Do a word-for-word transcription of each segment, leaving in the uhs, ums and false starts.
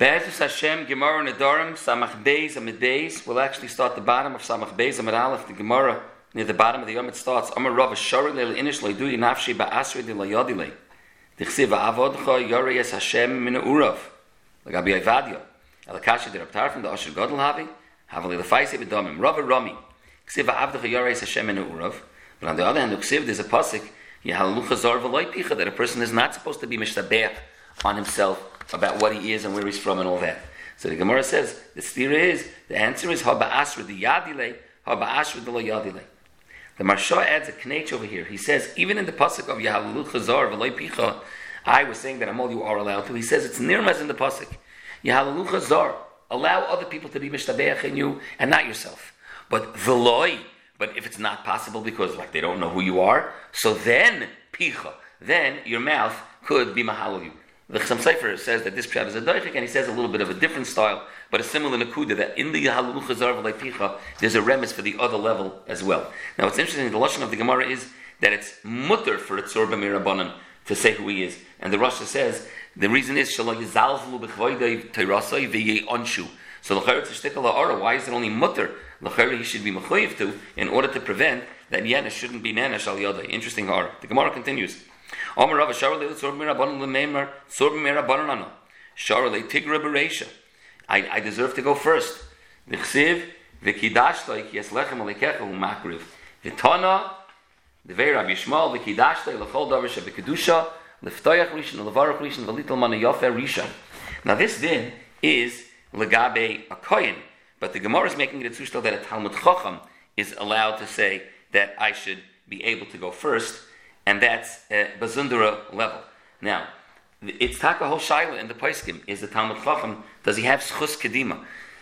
Be'ezus Hashem, Gemara Nedarim, Samach Beis Amid Beis. We'll actually start the bottom of Samach Beis Amid Aleph, the Gemara near the bottom of the Yom. It starts, Amar Rav Shari Leil Inish Leidui Nafshi Ba'asri Di Layodile. Dichsiv Avodcha Yoreyes Hashem Min Urav. Lagabi Ayvadio. Alakashi Dirab Tarfim, the Asher Godel Havi. Havali Lefaisi B'domim. Rav Rami. Ksiv Avdcha Yoreyes Hashem Min Urav. But on the other hand, Ksiv, there's a pasuk, Yehalucha Zor V'loi Picha, that a person is not supposed to be mishtabech on himself about what he is and where he's from and all that. So the Gemara says, the stira is, the answer is, Haba Asra the Yadile, Haba Asra the Lo Yadile. The Marsha adds a knech over here. He says, even in the pasuk of Yehalu Chazar V'loi Picha, I was saying that Amol you are allowed to. He says it's nirmaz in the pasuk. Yehalu Chazar, allow other people to be mishtabeach in you and not yourself. But V'loi, but if it's not possible because like they don't know who you are, so then Picha, then your mouth could be mahal you. The Chassam Sofer says that this pshat is a doichik, and he says a little bit of a different style, but a similar nakuda that in the Yehalu Chazar V'loi Picha, there's a remes for the other level as well. Now, what's interesting, the lashon of the Gemara is that it's mutter for a tzor b'mirabanan to say who he is, and the Rasha says the reason is shelo yizalzlu b'chvoidei teirasai v'yei onshu. So l'chayr it's a shtikal ha'ara. Why is it only mutter? L'chayr he should be mechayiv to in order to prevent that yena shouldn't be nana shal yadai. Interesting ha'ara. The Gemara continues. Omer Rav Shara le tzor b'mirabanan l'meimer tzor b'mirabanan ano Shara le tigra b'reisha. I I deserve to go first. V'chsiv v'kidashtoi ki es lechem alekecha u'makriv v'tana devei Rabbi Yishmael v'kidashtoi l'chol davar shebekadusha l'ftoyach rishon l'varach rishon v'lital mana yofer rishon. Now this din is legabe a kohen, but the Gemara is making it a tzustal that a Talmud Chacham is allowed to say that I should be able to go first. And that's a Bazundara level. Now, it's taka whole shaila in the Paiskim. Is the Talmud Chacham, does he have schus kedima?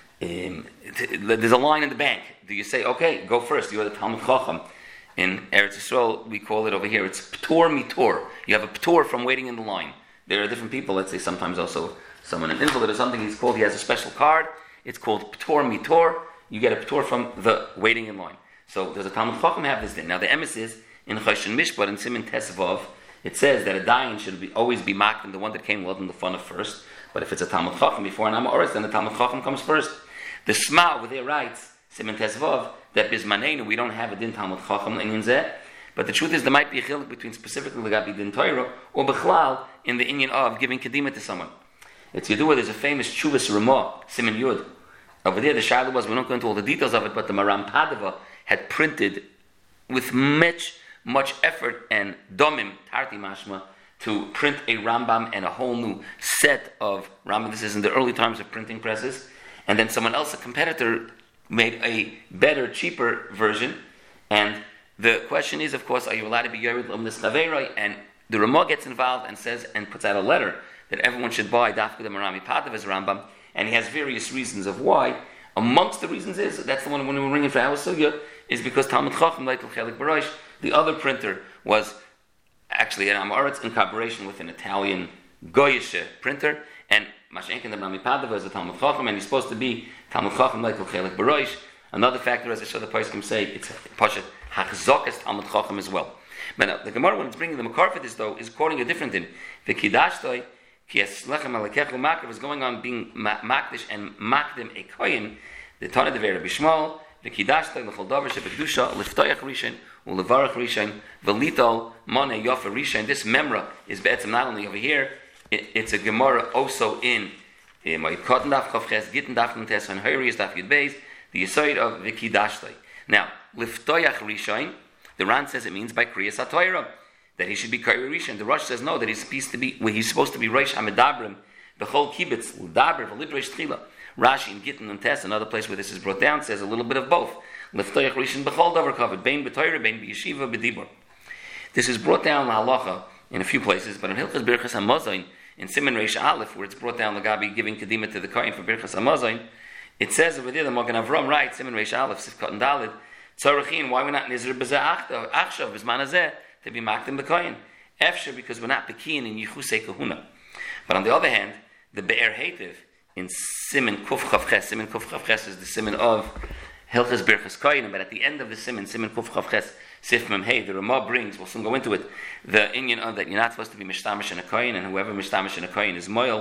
Um, there's a line in the bank. Do you say, okay, go first, you're the Talmud Chacham? In Eretz Yisrael, we call it over here, it's p'tor mitor. You have a p'tor from waiting in the line. There are different people, let's say sometimes also someone, an invalid or something, he's called, he has a special card, it's called p'tor mitor. You get a p'tor from the waiting in line. So does the Talmud Chacham have this thing? Now the emes is, in Choshen Mishpat, in Siman Tesvav, it says that a dayan should be, always be mocked in the one that came well in the fun of first. But if it's a Talmud Chacham before an Amma Oretz, then the Talmud Chacham comes first. The Sma over there writes, Siman Tesvav, that Bismaneinu, we don't have a din Talmud Chacham in Zeh. But the truth is there might be a chiluk between specifically Legabi din Torah or Bechlal in the inyan of giving kedima to someone. It's Yedua, there's a famous Chuvas Ramah, Siman Yud. Over there the shaila was, we don't go into all the details of it, but the Maram Padava had printed with much much effort and domim, tarti mashma, to print a Rambam and a whole new set of Rambam. This is in the early times of printing presses. And then someone else, a competitor, made a better, cheaper version. And the question is, of course, are you allowed to be Yerid L'Umnis Chaveroi? And the Ramah gets involved and says, and puts out a letter that everyone should buy Dafka the Marami Padav as Rambam. And he has various reasons of why. Amongst the reasons is, that's the one when we were ringing for our sugya, is because Talmud Chacham, like Chelik Barosh, the other printer was actually an Amoritz in collaboration with an Italian Goyish printer, and Mashenkin the Rami Padava is a Talmud Chacham, and he's supposed to be Talmud Chacham like Chelik Barosh. Another factor, as I show the Paiskim say, it's a Pashat Hachzokes Talmud Chacham as well. But now, the Gemara, when it's bringing the Makar for this, though, is quoting a different din. The Kidashtoi, Ki Eslechem Alekech L'Makar, is going on being Makdish and Makdim a Koyin, the Tana Devei Rabbi Yishmael, the Kidashtoi L'chol Davar Shebekdusha, L'Ftoyach Rishon, Ulevarach Rishon, Velital Mone Yofer Rishon. This memra is be'etzem not only over here, it, it's a Gemara also in Moed Katan Daf Chavches, Gittin Daf Nutes, and Hayri is Daf Yud Beis, the Yisoid of the Kidashtoi. Now, L'Ftoyach Rishon, the Ran says it means by Kriyas HaTorah, that he should be Kairi Rishon. The Rosh says no, that he's supposed to be, well, he's supposed to be Rosh HaMedabrim, the whole Kibbutz, L'Daber, V'Lidrosh Tchila. Rashi in Gittin and Tes, another place where this is brought down, says a little bit of both. L'ftoyach rishon b'chol davar covered, bein b'toyre, bein b'yeshiva, b'dibur. This is brought down in halacha in a few places, but in Hilchas Birchas HaMazayin, in Siman Reish Aleph, where it's brought down Lagabi giving kedima to the kohen for Birchas HaMazayin, it says over there, the Magen Avram writes, Siman Reish Aleph, Sifkat and Dalid, tzarachin, why we're not nizr b'zeh achshav, b'zman hazeh, to be makdim the kohen? Efshar, because we're not pekiyin in yichusei kahuna. But on the other hand, the Be'er Heitiv, in Siman Kuf Chavches, Siman Kuf Chavches is the Siman of Hilchas Birchas Koyin, but at the end of the Siman, Siman Kuf Chavches, Sif Mem Hey, the Ramah brings, we'll soon go into it, the Inyan of that you're not supposed to be Mishtamish in a Koyin, and whoever Mishtamish in a Koyin is Moil,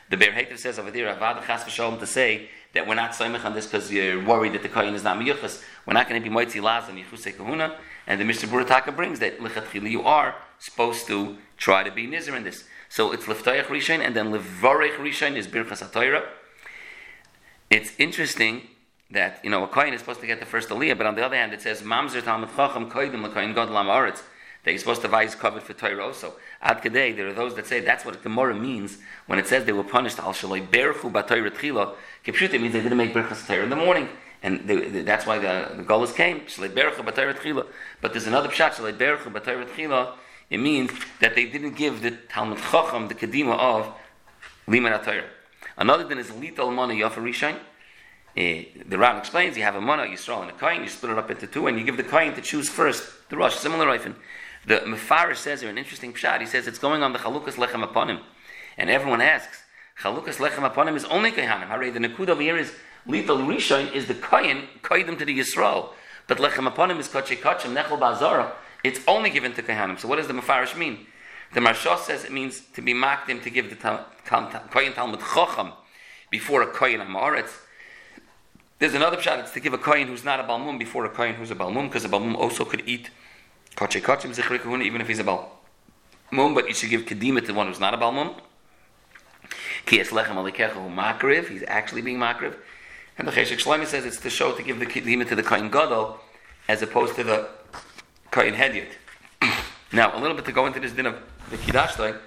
The Be'er Heitev says over there, Avad Chas V'Sholem, to say that we're not soymech on this because you're worried that the kohen is not miyuchas. We're not going to be moitzi laz and yichusei kahuna. And the Mishnah Berurah Taka brings that lichatchila you are supposed to try to be nizer in this. So it's liftayach rishon, and then livarech rishon is birchas haTorah. It's interesting that, you know, a kohen is supposed to get the first aliyah, but on the other hand, it says mamzer talmid chacham koidim l'kohen gadol ha'aretz, that he's supposed to buy his covered for Torah also. Ad kadei, there are those that say that's what the Gemara means when it says they were punished al shaloi berchu b'Torah tchila. Kipshut, it means they didn't make berchas Torah in the morning, and they, they, that's why the, the Golas came shaloi berchu b'Torah tchila. But there's another pshat shaloi berchu b'Torah tchila. It means that they didn't give the talmid chacham the kedima of limud Torah. Another thing is lital mana yafa rishon. Uh, the Ram explains you have a mana Yisrael and a kohen, you split it up into two, and you give the kohen to choose first the rosh. Similar reifin. The Mefarish says here an interesting pshat. He says it's going on the Chalukas Lechem Aponim. And everyone asks, Chalukas Lechem Aponim is only Kohanim. Hooray, the Nakud over here is Lital Rishon is the Kohen, Koydim to the Yisrael. But Lechem Aponim is Koche Kochem, Nechel Ba'azara. It's only given to Kohanim. So what does the Mefarish mean? The Marsha says it means to be makdim, to give the tal, tal, tal, Kohen Talmud Chacham before a Kohen Ha'aretz. There's another pshat, it's to give a Kohen who's not a Balmum before a Kohen who's a Balmum, because a Balmum also could eat Koche Kochem Zichri Kahuna, even if he's a Balmum, but you should give Kedima to the one who's not a Balmum. Ki es lechem alikecha hu makriv, he's actually being makriv. And the Cheshek Shlomi says it's to show to give the Kedima to the Kohen Gadol as opposed to the Kohen Hedyot. Now, a little bit to go into this din of the Kiddush,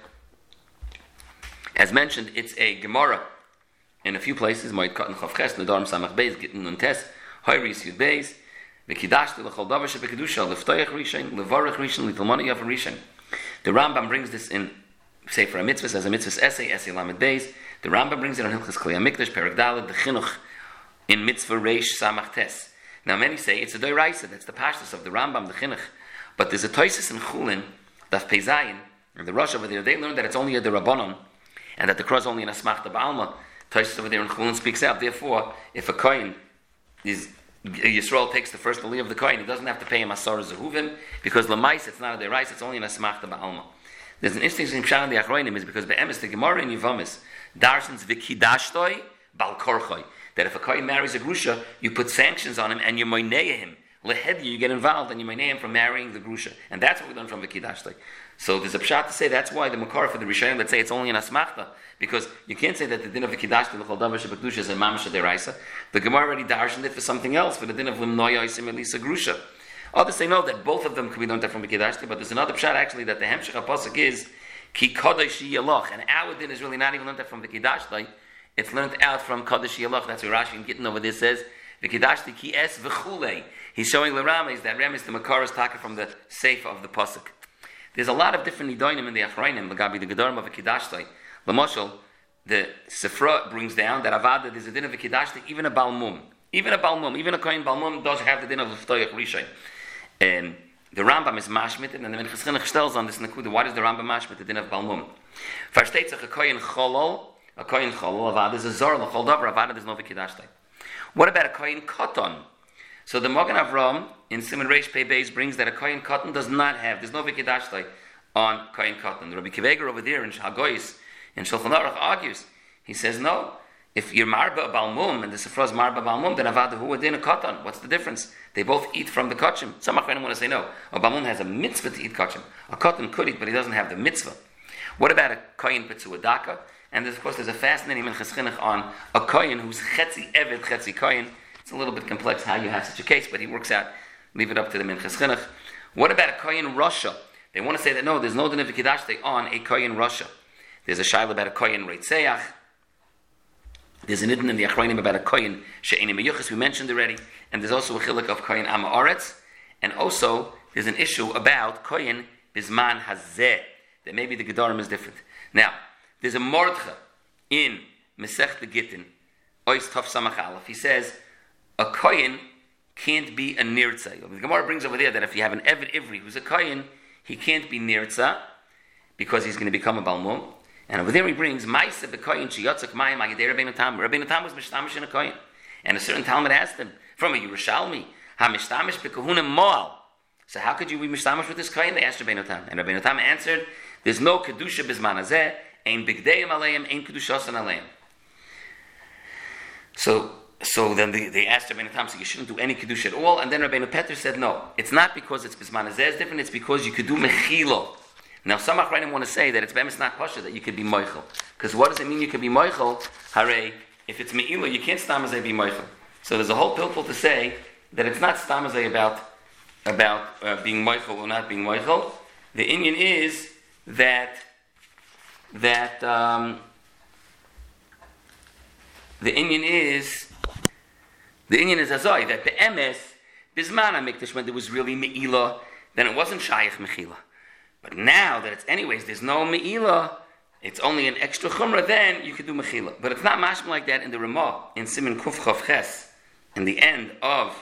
as mentioned, it's a Gemara in a few places, Moed Katan Chav Ches, Nedarim Samach Beis, Gittin Nun Tes, Hoyris Yud Beis, V'kidashti l'chol davar shebekidusha l'ftoyach rishon l'varach rishon l'tilmani yav rishon. The Rambam brings this in Sefer HaMitzvahs as a mitzvahs essay, essay Lamed Beis. The Rambam brings it on Hilchos Klei HaMikdash, Perek Daled, the Chinuch in Mitzvah Reish Samach Tes. Now many say it's a Doiraisa, that's the pashtus of the Rambam, the Chinuch. But there's a Toises in Chulin, Daf Pei Zayin, and the Rosh over there, they learned that it's only a Derabanan, and that the cross only in Asmachta Ba'alma. Toises over there in Chulin speaks out. Therefore, if a Kohen is Yisrael takes the first aliyah of the kohen, he doesn't have to pay him asar zehuvim, because lamais it's not a derais, it's only an asmachta ba'alma. There's an interesting pshat in the Achronim is because be'emes the Gemara in Yevamis darshans v'kidashtoi bal korchoi, that if a kohen marries a grusha, you put sanctions on him and you moineya him lehedi, you get involved and you moineya him from marrying the grusha, and that's what we learn from v'kidashtoi. So there's a pshat to say that's why the makar for the Rishayim that say it's only an asmachta, because you can't say that the din of v'kidashti l'chol davar shebekdusha is a mamash deraisa. The Gemara already darshaned it for something else, for the din of limnoya isim elisa grusha. Others say no, that both of them can be learned from v'kidashti, but there's another pshat actually that the hemshech hapasuk is ki kodesh yalach, and our din is really not even learned from v'kidashti. It's learned out from kodesh yalach. That's what Rashi and Gittin over there says v'kidashti ki es v'chulei. He's showing the Rames that Rames the makar is taken from the seif of the pasuk. There's a lot of different nidonim in the Achrayim, the Gabi, the Gedorim of a Kiddushtoi. L'moshel, the Sifra brings down that Avada, there's a din of a Kiddushtoi, even a Balmum. Even a Balmum, even a Kohen Balmum does have the din of L'ftoyach Rishon. And the Rambam is mashmit, and the Minchas Chinuch tells on this Nakuda, why does the Rambam mashmit the din of Balmum? Versteht sich a Kohen Cholol, a Kohen Cholol, Avada is a Zor, L'chol Davar, Avada there's no Kiddushtoi. What about a Kohen Koton? So the Mogan Avram in Simon Reish Pei Beis brings that a Kohen Cotton does not have, there's no Vikidashtoi on Kohen Cotton. The Rabbi Kiveger over there in Hagoyis, in Shulchan Aruch argues, he says no, if you're Marba Balmum and the Sifra is Marba Balmum, then Avada Hu Adin a Cotton. What's the difference? They both eat from the Kachim. Some of them want to say no, a Balmum has a mitzvah to eat Kachim. A Cotton could eat, but he doesn't have the mitzvah. What about a Kohen Petzuadaka? And of course there's a fascinating Minchas Chinuch on a Kohen who's Chetzi Eved, Chetzi Kohen. It's a little bit complex how you have such a case, but he works out, leave it up to the Minchas Chinuch. What about a Kohen Russia? They want to say that no, there's no din of Kiddushtoi on a Kohen Russia. There's a shayla about a Kohen Reitzeach. There's an idin in the Achrayim about a Kohen She'enim Meyuchas, we mentioned already. And there's also a chiluk of Kohen Am Haaretz. And also, there's an issue about Kohen Bizman Hazeh, that maybe the Gedorim is different. Now, there's a Mordcha in Masechta Gittin, Ois Tov Samach Aleph. He says, a Kohen can't be a Nirtza. The Gemara brings over there that if you have an Eved Ivri who's a Kohen, he can't be Nirtza because he's going to become a Balmum. And over there he brings Maisa B'Kohen Shiyotzak Mayim Agidei Rabbeinu Tam. Rabbeinu Tam was Mishtamish in a Kohen. And a certain Talmud asked him, from a Yerushalmi, Ha-Mishtamish B'Kohunim Moal. So how could you be Mishtamish with this Kohen? They asked Rabbeinu Tam. And Rabbeinu Tam answered, there's no Kedusha Bizman Hazeh, ein bigdeim aleim, ein kedushasan aleim. So, so then they, they asked Rabbeinu Tam, so you shouldn't do any kedusha at all, and then Rabbeinu Peter said, no, it's not because it's bisman hazeh is different, it's because you could do mechilo. Now, some achrayim want to say that it's bemis not pasha that you could be moichel, because what does it mean you could be moichel? Hare, if it's me'ilah, you can't stam hazeh be moichel. So there's a whole pilpul to say that it's not stam hazeh about about uh, being moichel or not being moichel. The inyan is that that um, the inyan is the inyan is azoi that the emes bisman hamikdash when there was really me'ilah, then it wasn't shayich mechila. But now that it's anyways, there's no me'ilah, it's only an extra chumrah, then you could do mechila. But it's not mashma like that in the Ramah, in Siman Kuf Chav Ches, in the end of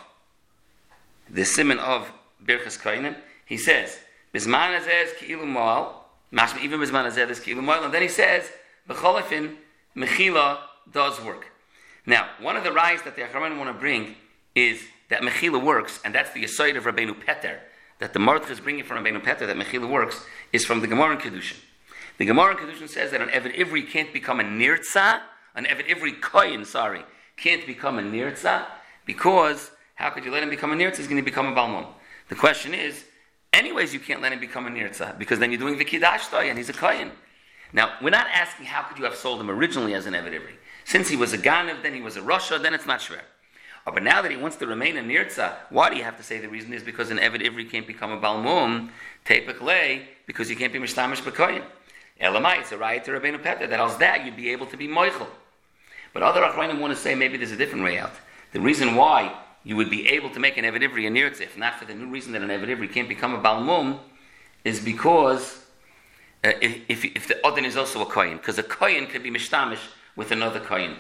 the Siman of Birchas Kohanim, he says, Bisman hazeh is ki'ilu mo'al, mashma even bisman hazeh is ki'ilu mo'al, and then he says, B'cholefin, mechila does work. Now, one of the rayos that the Acharayim want to bring is that mechila works, and that's the aside of Rabbeinu Peter, that the Mordechai is bringing from Rabbeinu Peter, that mechila works, is from the Gemara in Kedushin. The Gemara in Kedushin says that an Eved Ivri can't become a nirtza, an Eved Ivri koyin, sorry, can't become a nirtza, because how could you let him become a nirtza? He's going to become a balmum. The question is, anyways, you can't let him become a nirtza, because then you're doing the kidashtoi, and he's a koyin. Now, we're not asking how could you have sold him originally as an Eved Ivri. Since he was a Ganav, then he was a Rasha, then it's not shver. Oh, but now that he wants to remain a nirtza, why do you have to say the reason is because an Eved Ivri can't become a balmum, tepek lei, because you can't be mishtamish b'koyin. Elamai, it's a riot to Rabbeinu Peter, that else that you'd be able to be moichel. But other achrayim want to say maybe there's a different way out. The reason why you would be able to make an Eved Ivri a nirtza, if not for the new reason that an Eved Ivri can't become a balmum, is because uh, if, if, if the odin is also a koyin, because a koyin could be mishtamish with another koyin.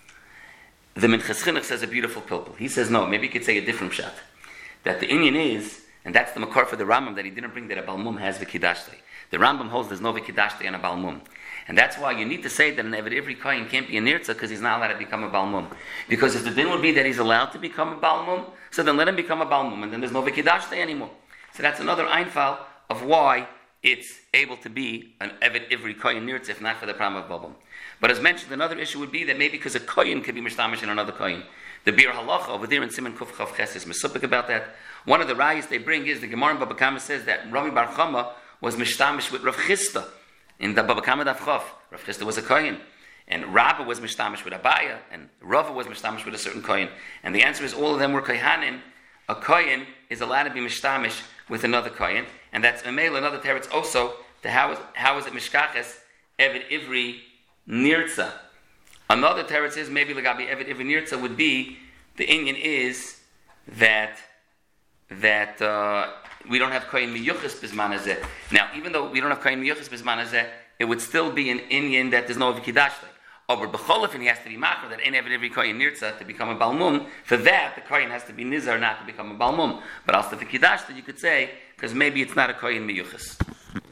The Minchas Chinuch says a beautiful pilpul. He says, no, maybe you could say a different shot. That the inyan is, and that's the makar for the Rambam, that he didn't bring that a balmum has v'kidashtei. The Rambam holds there's no v'kidashtei on a balmum. And that's why you need to say that an Eved Ivri koyin can't be a nirtza because he's not allowed to become a balmum. Because if the din would be that he's allowed to become a balmum, so then let him become a balmum, and then there's no v'kidashtei anymore. So that's another einfal of why it's able to be an Eved Ivri koyin nirtza, if not for the problem of balmum. But as mentioned, another issue would be that maybe because a koyin could be mishtamish in another koyin. The Bir Halacha over there in Siman Kuf Chav Ches is mesupik about that. One of the rayos they bring is the Gemara in Baba Kama says that Rami Bar Chama was mishtamish with Rav Chisda in the Baba Kama Daf Chav. Rav Chisda was a koyin, and Rabba was mishtamish with Abaya, and Rava was mishtamish with a certain koyin. And the answer is all of them were kohanim. A koyin is allowed to be mishtamish with another koyin, and that's Mamela. Another teretz also to how is how is it mishkaches Eved Ivri nirtza. Another teretz is maybe Lagabi Eved Ivri nirtza would be the inyan is that that uh, we don't have koyin miyuchas bisman hazeh. Now, even though we don't have koyin miyuchas bisman hazeh, it would still be an inyan that there's no v'kidashtei. Over b'cholefin, he has to be makar that ain't Eved Ivri koyin nirtza to become a balmum. For that, the koyin has to be nizar not to become a balmum. But also the v'kidashtei, you could say, because maybe it's not a koyin miyuchas.